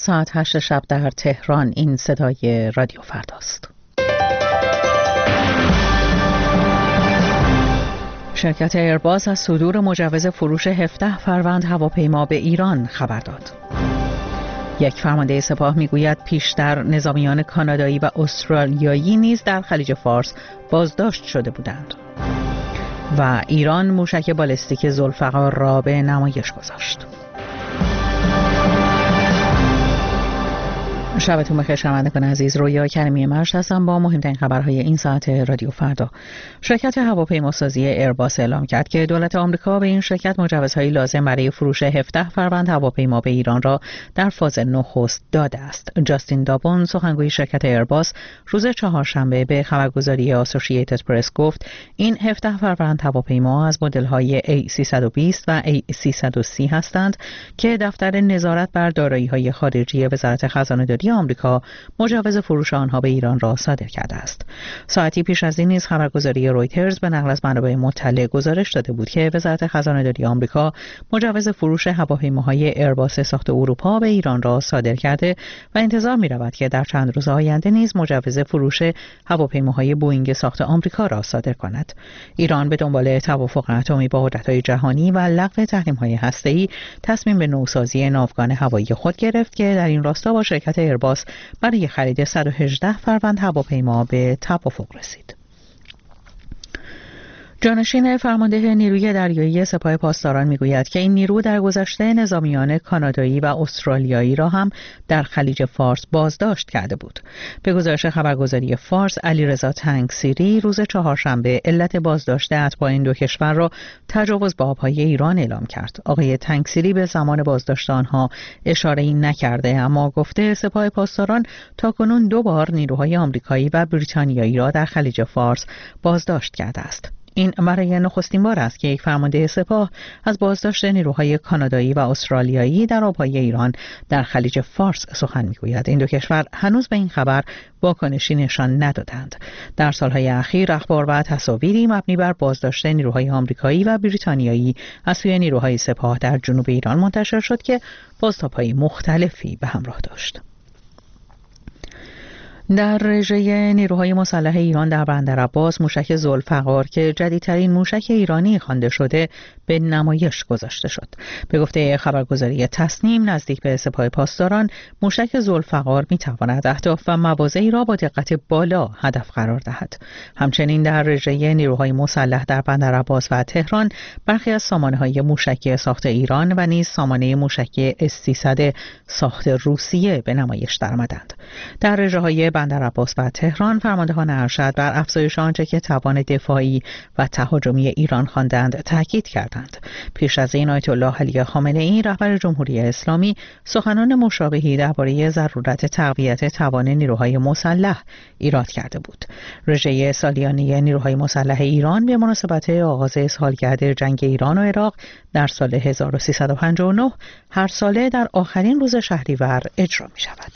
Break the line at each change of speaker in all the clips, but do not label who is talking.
ساعت 8 شب در تهران. این صدای رادیو فرداست. شرکت ایرباس از صدور مجوز فروش 17 فروند هواپیما به ایران خبر داد. یک فرمانده سپاه میگوید پیشتر نظامیان کانادایی و استرالیایی نیز در خلیج فارس بازداشت شده بودند. و ایران موشک بالستیک ذوالفقار را به نمایش گذاشت. شبتون بخیر شنوندگان عزیز، رویا کریمی مرشد هستم با مهمترین خبرهای این ساعت رادیو فردا. شرکت هواپیماسازی ایرباس اعلام کرد که دولت آمریکا به این شرکت مجوزهای لازم برای فروش 17 فروند هواپیما به ایران را در فاز نخست داده است. جاستین دابون سخنگوی شرکت ایرباس روز چهارشنبه به خبرگزاری آسوشییتد پرس گفت این 17 فروند هواپیما از مدل‌های A320 و A330 هستند که دفتر نظارت بر دارایی‌های خارجی وزارت خزانه‌داری آمریکا مجوز فروش آنها به ایران را صادر کرده است. ساعتی پیش از این نیز خبرگزاری رویترز به نقل از منابع مطلع گزارش داده بود که وزارت خزانه‌داری آمریکا مجوز فروش هواپیماهای ایرباس ساخت اروپا به ایران را صادر کرده و انتظار می‌رود که در چند روز آینده نیز مجوز فروش هواپیماهای بوئینگ ساخت آمریکا را صادر کند. ایران به دنبال توافق اتمی با قدرت‌های جهانی و لغو تحریم‌های هسته‌ای تصمیم به نوسازی ناوگان هوایی خود گرفت که در این راستا با شرکت ایرباس برای خرید 118 فروند هواپیما به توافق رسید. جانشین فرمانده نیروی دریایی سپاه پاسداران میگوید که این نیرو در گذشته نظامیان کانادایی و استرالیایی را هم در خلیج فارس بازداشت کرده بود. به گزارش خبرگزاری فارس، علیرضا تنگسیری روز چهارشنبه علت بازداشت اتباع این دو کشور را تجاوز به آبهای ایران اعلام کرد. آقای تنگسیری به زمان بازداشت آنها اشاره‌ای نکرده، اما گفته سپاه پاسداران تاکنون 2 بار نیروهای آمریکایی و بریتانیایی را در خلیج فارس بازداشت کرده است. این برای نخستین بار است که یک فرمانده سپاه از بازداشت نیروهای کانادایی و استرالیایی در آبهای ایران در خلیج فارس سخن میگوید. این دو کشور هنوز به این خبر واکنشی نشان ندادند. در سالهای اخیر اخبار و تصاویری مبنی بر بازداشت نیروهای آمریکایی و بریتانیایی از سوی نیروهای سپاه در جنوب ایران منتشر شد که بازتاب‌های مختلفی به همراه داشت. در رژه نیروهای مسلح ایران در بندرعباس موشک ذوالفقار که جدیدترین موشک ایرانی خوانده شده به نمایش گذاشته شد. به گفته خبرگزاری تصنیم، نزدیک به سپاه پاسداران موشک ذوالفقار می‌تواند اهداف و مواضعی را با دقت بالا هدف قرار دهد. همچنین در رژه نیروهای مسلح در بندرعباس و تهران برخی از سامانه‌های موشکی ساخت ایران و نیز سامانه موشکی S-300 ساخت روسیه به نمایش درآمدند. در رژه‌های بندرعباس و تهران فرماندهان ارشد بر افزایش آنچه که توان دفاعی و تهاجمی ایران خواندند تاکید کردند. پیش از این آیت الله علی خامنه‌ای رهبر جمهوری اسلامی سخنان مشابهی درباره ضرورت تقویت توان نیروهای مسلح ایراد کرده بود. رژه سالیانه نیروهای مسلح ایران به مناسبت آغاز سالگرد جنگ ایران و عراق در سال 1359 هر ساله در آخرین روز شهریور اجرا می شود.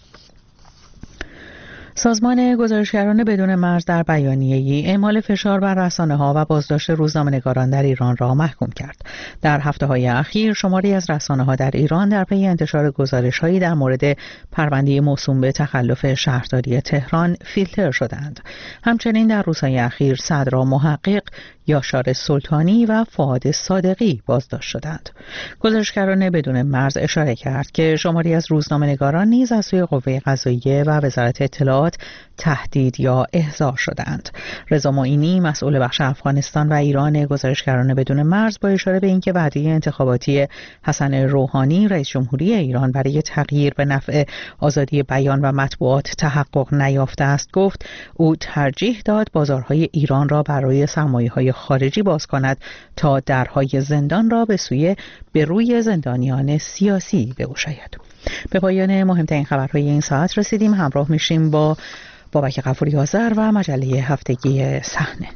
سازمان گزارشگران بدون مرز در بیانیه‌ای اعمال فشار بر رسانه‌ها و بازداشت روزنامه‌نگاران در ایران را محکوم کرد. در هفته‌های اخیر شماری از رسانه‌ها در ایران در پی انتشار گزارش‌هایی در مورد پرونده موسوم به تخلف شهرداری تهران فیلتر شدند. همچنین در روزهای اخیر صدرا محقق، یاشار سلطانی و فؤاد صادقی بازداشت شدند. گزارشگران بدون مرز اشاره کرد که شماری از روزنامه‌نگاران نیز از سوی قوه قضاییه و وزارت اطلاعات تهدید یا احضار شدند. رضا معینی مسئول بخش افغانستان و ایران گزارشگران بدون مرز با اشاره به اینکه وعده انتخاباتی حسن روحانی رئیس جمهوری ایران برای تغییر به نفع آزادی بیان و مطبوعات تحقق نیافته است گفت او ترجیح داد بازارهای ایران را برای سرمایه‌های خارجی باز کند تا درهای زندان را به روی زندانیان سیاسی بگشاید. به پایان مهمترین خبرهای این ساعت رسیدیم. همراه میشیم با بابک غفوری آذر و مجله هفتگی صحنه.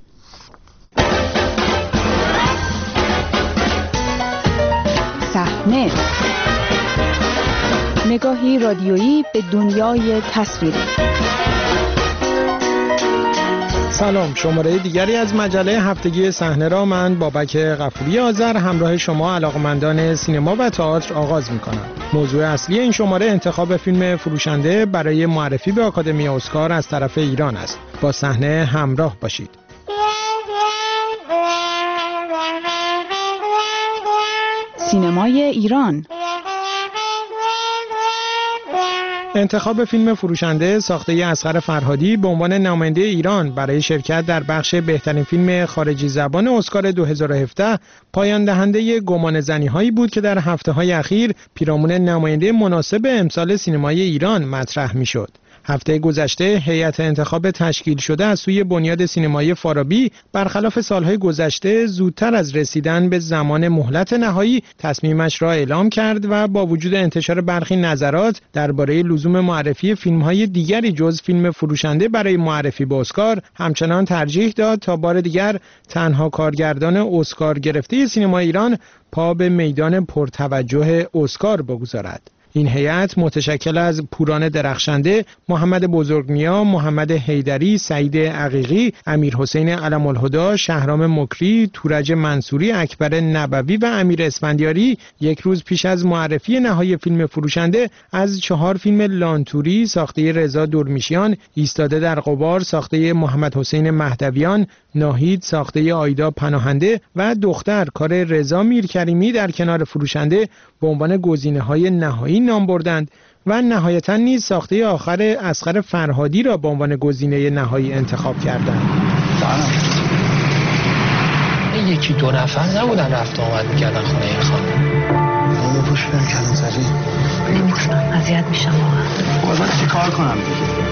صحنه، نگاهی رادیویی به دنیای تصویری. سلام، شماره دیگری از مجله هفتگی صحنه را من بابک غفوری آذر همراه شما علاقه‌مندان سینما و تئاتر آغاز می‌کنم. موضوع اصلی این شماره انتخاب فیلم فروشنده برای معرفی به آکادمی اسکار از طرف ایران است. با صحنه همراه باشید.
سینمای ایران.
انتخاب فیلم فروشنده ساخته اصغر فرهادی به عنوان نماینده ایران برای شرکت در بخش بهترین فیلم خارجی زبان اسکار 2017 پایان دهنده گمانه‌زنی‌هایی بود که در هفته‌های اخیر پیرامون نماینده مناسب امسال سینمای ایران مطرح می‌شد. هفته گذشته هیئت انتخاب تشکیل شده از سوی بنیاد سینمایی فارابی برخلاف سالهای گذشته زودتر از رسیدن به زمان مهلت نهایی تصمیمش را اعلام کرد و با وجود انتشار برخی نظرات درباره لزوم معرفی فیلم‌های دیگری جز فیلم فروشنده برای معرفی به اسکار همچنان ترجیح داد تا بار دیگر تنها کارگردان اسکار گرفته سینما ایران پا به میدان پرتوجه اسکار بگذارد. این هیئت متشکل از پوران درخشنده، محمد بزرگنیا، محمد حیدری، سعید عقیقی، امیرحسین علم‌الهدی، شهرام مکری، تورج منصوری، اکبر نبوی و امیر اسفندیاری یک روز پیش از معرفی نهایی فیلم فروشنده از 4 فیلم لانتوری ساخته رضا دورمیشیان، ایستاده در غبار ساخته محمد حسین مهدویان، ناهید ساخته آیدا پناهنده و دختر کار رضا میرکریمی در کنار فروشنده به عنوان گزینه‌های نهایی نام بردند و نهایتاً نیز ساخته آخر اصغر فرهادی را به عنوان گزینه نهایی انتخاب کردند.
این 1-2 نفر نبودن رفت آمد می‌کردن خونه این خانم.
اونو پوشیدن کلانتری.
نمیتونم، اذیت میشم واقعا.
بازم چی کار کنم دیگه؟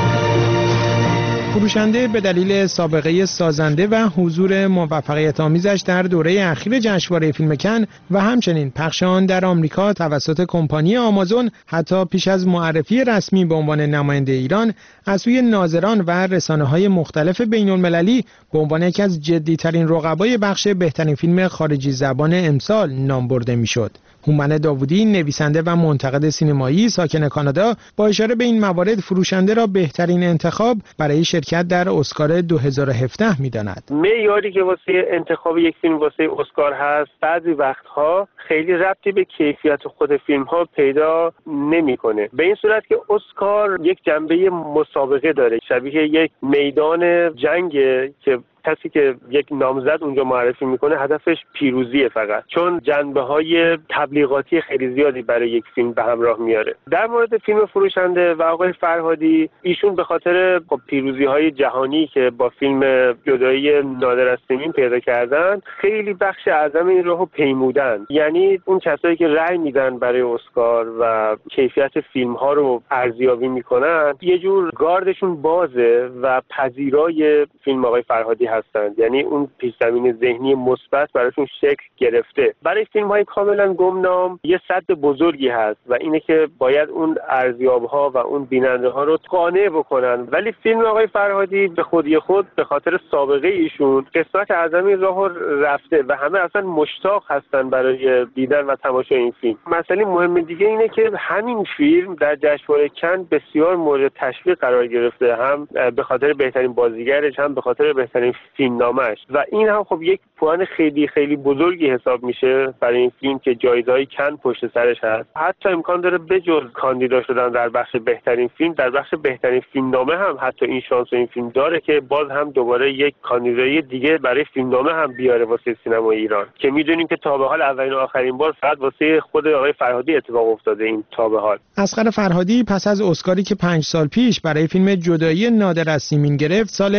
فروشنده به دلیل سابقه سازنده و حضور موفقیت آمیزش در دوره اخیر جشنواره فیلم کن و همچنین پخش آن در آمریکا توسط کمپانی آمازون حتی پیش از معرفی رسمی به عنوان نماینده ایران از سوی ناظران و رسانه‌های مختلف بین‌المللی به عنوان یکی از جدی‌ترین رقبای بخش بهترین فیلم خارجی زبان امسال نام برده می‌شد. هومن داوودی نویسنده و منتقد سینمایی ساکن کانادا با اشاره به این موارد فروشنده را بهترین انتخاب برای شرکت در اسکار 2017 می‌داند.
معیاری که واسه انتخاب یک فیلم واسه اسکار هست بعضی وقتها خیلی ربطی به کیفیت خود فیلم‌ها پیدا نمی‌کنه. به این صورت که اسکار یک جنبه مسابقه داره، شبیه یک میدان جنگه که کسی که یک نامزد اونجا معرفی میکنه هدفش پیروزیه فقط، چون جنبه‌های تبلیغاتی خیلی زیادی برای یک فیلم به همراه میاره. در مورد فیلم فروشنده و آقای فرهادی، ایشون به خاطر پیروزی‌های جهانی که با فیلم جدایی نادر از سیمین پیدا کردن خیلی بخش اعظم این راهو پیمودن. یعنی اون کسایی که رأی میدن برای اسکار و کیفیت فیلم‌ها رو ارزیابی میکنن یه جور گاردشون بازه و پذیرای فیلم آقای فرهادی هستند. یعنی اون پیش‌زمین ذهنی مثبت براشون شکل گرفته. برای فیلم‌های کاملا گمنام یه سد بزرگی هست و اینه که باید اون ارزیاب‌ها و اون بیننده‌ها رو قانع بکنن. ولی فیلم آقای فرهادی به خودی خود به خاطر سابقه ایشون قسمت اعظم این راهو رفته و همه اصلا مشتاق هستن برای دیدن و تماشای این فیلم. مسئله مهم دیگه اینه که همین فیلم در جشنواره کن بسیار مورد تشویق قرار گرفته، هم به خاطر بهترین بازیگرش هم به خاطر بهترین فیلمنامه‌اش و این هم خب یک پوان خیلی خیلی بزرگی حساب میشه برای این فیلم که جایزه‌های کن پشت سرش هست. حتی امکان داره بجز کاندیدا شدن در بخش بهترین فیلم، در بخش بهترین فیلمنامه هم حتی این شانس و این فیلم داره که باز هم دوباره یک کاندیدای دیگه برای فیلمنامه هم بیاره واسه سینما ایران، که میدونیم که تا به حال اولین و آخرین بار فقط واسه خود آقای فرهادی اتفاق افتاده این تا به حال.
اصغر فرهادی پس از اسکاری که 5 سال پیش برای فیلم جدایی نادر از سیمین گرفت، سال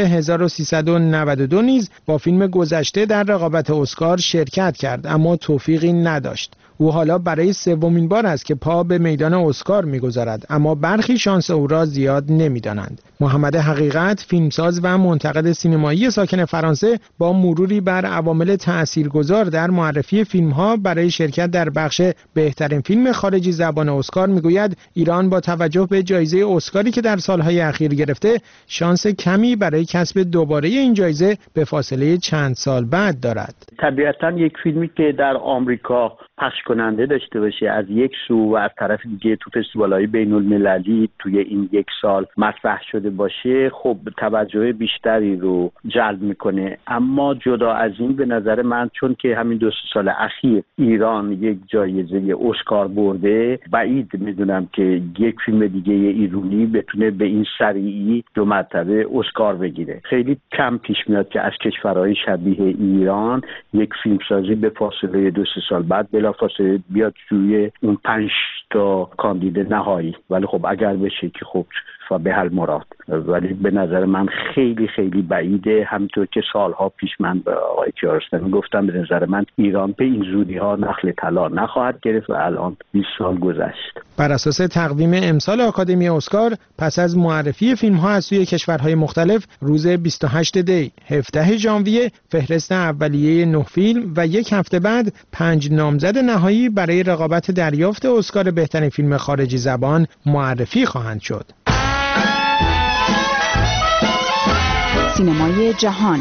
1392 نیز با فیلم گذشته در رقابت اسکار شرکت کرد اما توفیقی نداشت. او حالا برای 3مین بار است که پا به میدان اسکار می‌گذارد، اما برخی شانس او را زیاد نمی‌دانند. محمد حقیقت، فیلمساز و منتقد سینمایی ساکن فرانسه، با مروری بر عوامل تأثیرگذار در معرفی فیلم‌ها برای شرکت در بخش بهترین فیلم خارجی زبان اسکار می‌گوید ایران با توجه به جایزه اسکاری که در سال‌های اخیر گرفته، شانس کمی برای کسب دوباره این جایزه به فاصله چند سال بعد دارد.
طبیعتاً یک فیلمی که در آمریکا پخش کننده داشته باشه از یک سو و از طرف دیگه تو فستیوال‌های بین‌المللی توی این یک سال مطرح شده باشه، خب توجه بیشتری رو جلب میکنه. اما جدا از این به نظر من چون که همین 2 سال اخیر ایران یک جایزه اسکار برده، بعید میدونم که یک فیلم دیگه ایرانی بتونه به این سریعی 2 مرتبه اسکار بگیره. خیلی کم پیش میاد که از کشورهای شبیه ایران یک فیلمسازی به فاصله 2 سال بعد بلافاصله بیاد توی اون 5 تا کاندید نهایی. ولی خب اگر بشه که خب به حل مراد، ولی به نظر من خیلی خیلی بعیده. همینطور که سالها پیش من به آقای کیارستمی گفتم، به نظر من ایران به این زودی ها نخل طلا نخواهد گرفت و الان 20 سال گذشت.
بر اساس تقویم امسال آکادمی اسکار، پس از معرفی فیلم ها از سوی کشورهای مختلف، روز 28 دی 17 ژانویه فهرست اولیه 9 فیلم و یک هفته بعد 5 نامزد نهایی برای رقابت دریافت اسکار بهترین فیلم خارجی زبان معرفی خواهند شد.
سینمای جهان.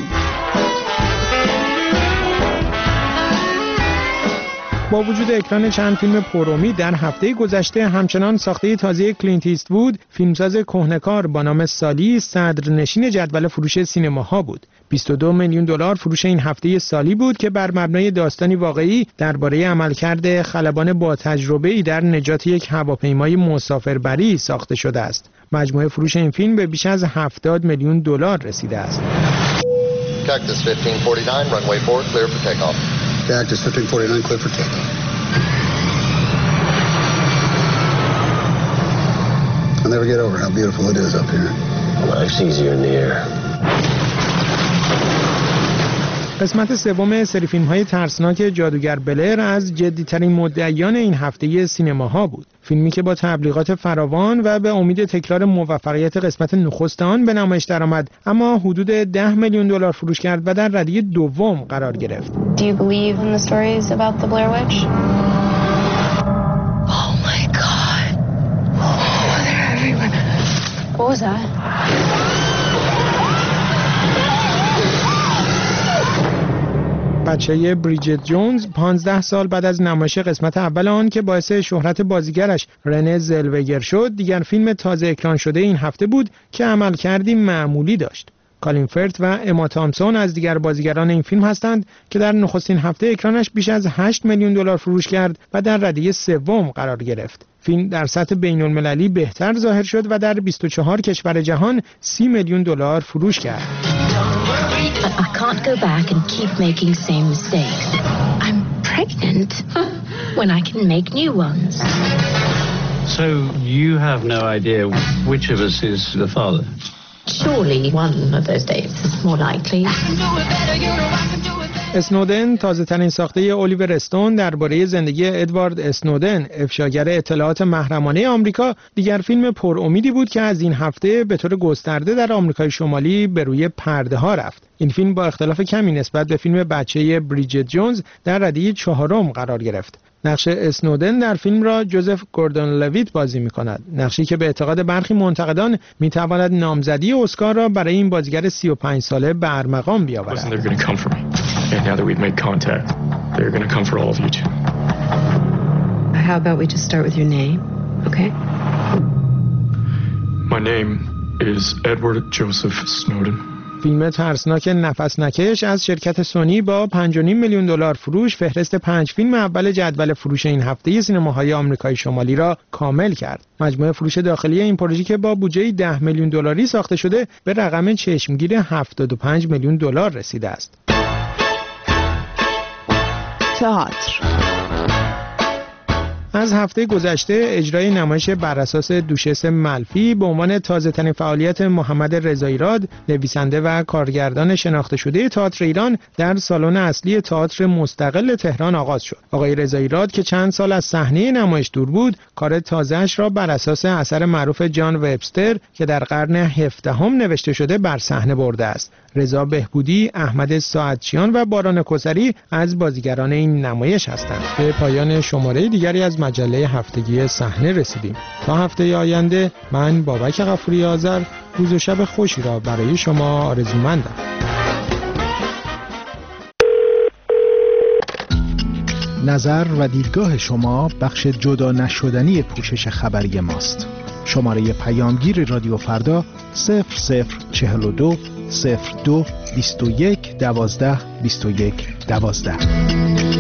با وجود اکران چند فیلم پرامید در هفته گذشته، همچنان ساخته تازه کلینت ایست‌وود، فیلمساز کهنه‌کار با نام سالی، صدرنشین جدول فروش سینماها بود. 22 میلیون دلار فروش این هفته سالی بود که بر مبنای داستانی واقعی درباره عملکرد خلبان با تجربه‌ای در نجات یک هواپیمای مسافربری ساخته شده است. مجموع فروش این فیلم به بیش از 70 میلیون دلار رسیده است.
Cactus 1549, runway 4, clear for takeoff.
Cactus 1549, clear for takeoff. I'll never get over how beautiful it is up here.
Life's easier in the air.
قسمت سوم سری فیلم‌های ترسناک جادوگر بلر از جدی‌ترین مدعیان این هفته سینماها بود. فیلمی که با تبلیغات فراوان و به امید تکرار موفقیت قسمت نخست آن به نمایش درآمد، اما حدود 10 میلیون دلار فروش کرد و در ردیف دوم قرار گرفت.
Do you believe in the stories about the Blair Witch? Oh my God. Oh, they're everywhere. What was that?
بچه بریجت جونز 15 سال بعد از نمایش قسمت اول آن که باعث شهرت بازیگرش رنه زلوگر شد، دیگر فیلم تازه اکران شده این هفته بود که عملکردی معمولی داشت. کالین فرت و اما تامسون از دیگر بازیگران این فیلم هستند که در نخستین هفته اکرانش بیش از 8 میلیون دلار فروش کرد و در ردیف سوم قرار گرفت. فیلم در سطح بین‌المللی بهتر ظاهر شد و در 24 کشور جهان 30 میلیون دلار فروش کرد.
I can't go back and keep making same mistakes. I'm pregnant when I can make new ones.
So you have no idea which of us is the father?
Surely one of those days is more likely.
اسنودن، تازه ترین ساخته اولیور استون درباره زندگی ادوارد اسنودن، افشاگر اطلاعات محرمانه آمریکا، دیگر فیلم پر امیدی بود که از این هفته به طور گسترده در آمریکای شمالی به روی پرده ها رفت. این فیلم با اختلاف کمی نسبت به فیلم بچه بریجت جونز در ردیف 4 قرار گرفت. نقش اسنودن در فیلم را جوزف گوردون لویت بازی می‌کند، نقشی که به اعتقاد برخی منتقدان می‌تواند نامزدی اسکار را برای این بازیگر 35 ساله به ارمغان بیاورد.
Now that we've made contact, they're going to come for all of you too.
How about we just start with your name, okay?
My name is Edward Joseph Snowden.
فیلم ترسناک نفس نکش از شرکت سونی با 5.5 میلیون دلار فروش فهرست 5 فیلم اول جدول فروش این هفته سینماهای آمریکای شمالی را کامل کرد. مجموع فروش داخلی این پروژه که با بودجه 10 میلیون دلاری ساخته شده به رقم چشمگیر 75 میلیون دلار رسیده است.
تئاتر.
از هفته گذشته اجرای نمایش بر اساس دوشس ملفی به عنوان تازه‌ترین فعالیت محمد رضاییراد، نویسنده و کارگردان شناخته شده تئاتر ایران، در سالن اصلی تئاتر مستقل تهران آغاز شد. آقای رضاییراد که چند سال از صحنه نمایش دور بود، کار تازه‌اش را بر اساس اثر معروف جان وبستر که در قرن 17 نوشته شده بر صحنه برده است. رضا بهبودی، احمد ساعتچیان و باران کسری از بازیگران این نمایش هستند. به پایان شماره دیگری از مجله هفتگی صحنه رسیدیم. تا هفته آینده من بابک غفوری آذر روز و شب خوشی را برای شما آرزومندم. نظر و دیدگاه شما بخش جدا نشدنی پوشش خبری ماست. شماره پیامگیر رادیو فردا 0042 02 21 12 21 12.